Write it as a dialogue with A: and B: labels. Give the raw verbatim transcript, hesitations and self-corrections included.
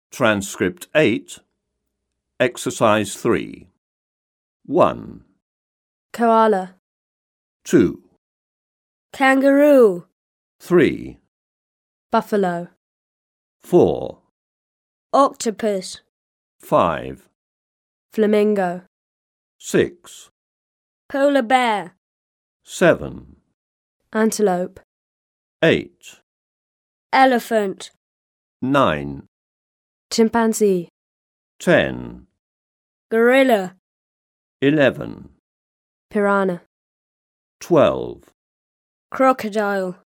A: Transcript eight, Exercise three. one.
B: Koala.
A: two.
B: Kangaroo.
A: three.
B: Buffalo.
A: four.
B: Octopus.
A: five.
B: Flamingo.
A: six.
B: Polar bear.
A: seven.
B: Antelope.
A: eight.
B: Elephant.
A: nine.
B: Chimpanzee.
A: ten.
B: Gorilla.
A: eleven.
B: Piranha.
A: twelve.
B: Crocodile.